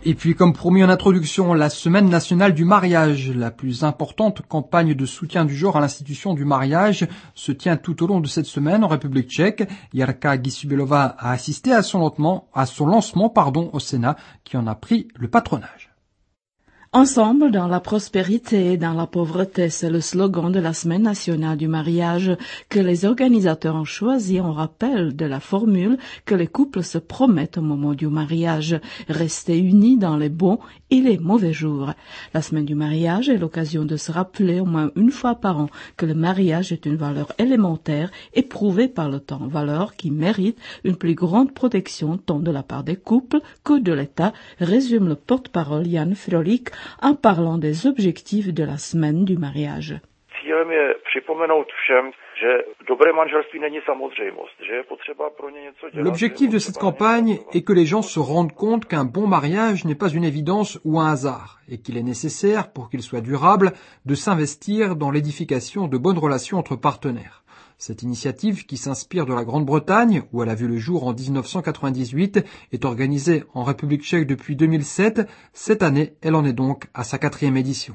Et puis, comme promis en introduction, la Semaine nationale du mariage, la plus importante campagne de soutien du genre à l'institution du mariage, se tient tout au long de cette semaine en République tchèque. Jarka Gysubelova a assisté à son lancement au Sénat, qui en a pris le patronage. Ensemble dans la prospérité et dans la pauvreté, c'est le slogan de la Semaine nationale du mariage que les organisateurs ont choisi en rappel de la formule que les couples se promettent au moment du mariage, rester unis dans les bons et les mauvais jours. La Semaine du mariage est l'occasion de se rappeler au moins une fois par an que le mariage est une valeur élémentaire éprouvée par le temps, valeur qui mérite une plus grande protection tant de la part des couples que de l'État, résume le porte-parole Jan Frolik en parlant des objectifs de la semaine du mariage. L'objectif de cette campagne est que les gens se rendent compte qu'un bon mariage n'est pas une évidence ou un hasard, et qu'il est nécessaire, pour qu'il soit durable, de s'investir dans l'édification de bonnes relations entre partenaires. Cette initiative, qui s'inspire de la Grande-Bretagne, où elle a vu le jour en 1998, est organisée en République tchèque depuis 2007. Cette année, elle en est donc à sa 4e édition.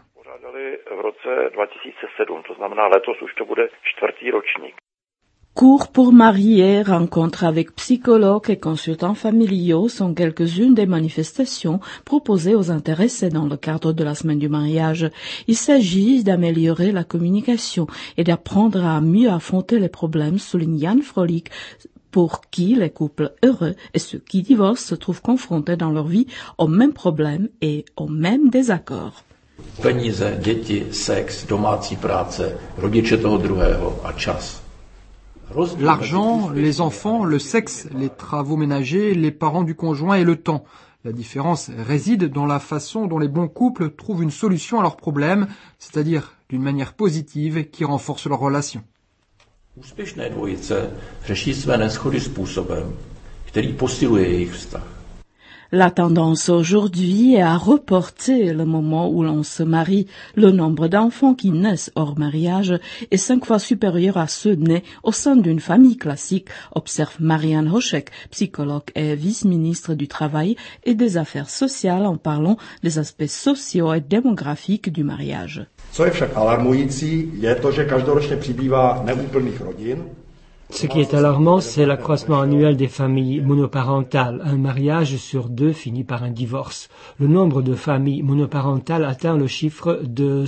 Cours pour marier, rencontres avec psychologues et consultants familiaux sont quelques-unes des manifestations proposées aux intéressés dans le cadre de la semaine du mariage. Il s'agit d'améliorer la communication et d'apprendre à mieux affronter les problèmes, souligne Jan Frolik, pour qui les couples heureux et ceux qui divorcent se trouvent confrontés dans leur vie aux mêmes problèmes et aux mêmes désaccords. Peníze, děti, sex, domácí práce, rodiče toho druhého a čas. L'argent, les enfants, le sexe, les travaux ménagers, les parents du conjoint et le temps. La différence réside dans la façon dont les bons couples trouvent une solution à leurs problèmes, c'est-à-dire d'une manière positive qui renforce leur relation. Úspěšné dvojice řeší své neshody způsobem, který posiluje jejich vztah. La tendance aujourd'hui est à reporter le moment où l'on se marie. Le nombre d'enfants qui naissent hors mariage est 5 fois supérieur à ceux nés au sein d'une famille classique, observe Marianne Hošek, psychologue et vice-ministre du Travail et des Affaires sociales, en parlant des aspects sociaux et démographiques du mariage. Co je však alarmující, je to, že každoročně přibývá neúplných rodin. Ce qui est alarmant, c'est l'accroissement annuel des familles monoparentales. Un mariage sur 2 finit par un divorce. Le nombre de familles monoparentales atteint le chiffre de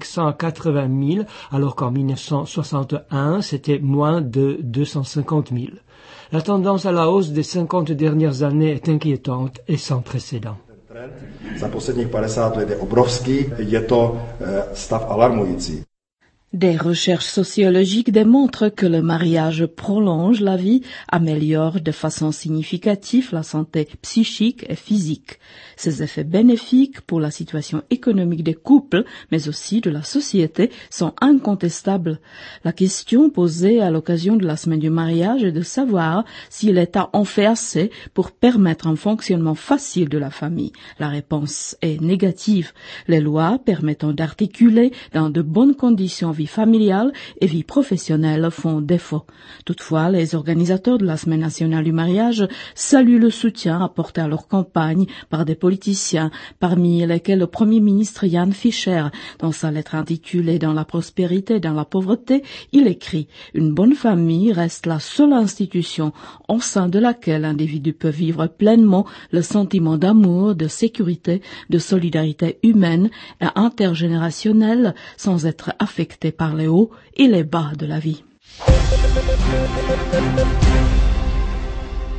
580 000, alors qu'en 1961, c'était moins de 250 000. La tendance à la hausse des 50 dernières années est inquiétante et sans précédent. Za posledních 50 let je obrovský, je to stav alarmující. Des recherches sociologiques démontrent que le mariage prolonge la vie, améliore de façon significative la santé psychique et physique. Ces effets bénéfiques pour la situation économique des couples, mais aussi de la société, sont incontestables. La question posée à l'occasion de la semaine du mariage est de savoir si l'État en fait assez pour permettre un fonctionnement facile de la famille. La réponse est négative. Les lois permettant d'articuler dans de bonnes conditions vie familiale et vie professionnelle font défaut. Toutefois, les organisateurs de la Semaine nationale du mariage saluent le soutien apporté à leur campagne par des politiciens, parmi lesquels le Premier ministre Jan Fischer. Dans sa lettre intitulée « Dans la prospérité et dans la pauvreté », il écrit « Une bonne famille reste la seule institution au sein de laquelle l'individu peut vivre pleinement le sentiment d'amour, de sécurité, de solidarité humaine et intergénérationnelle sans être affecté par les hauts et les bas de la vie. »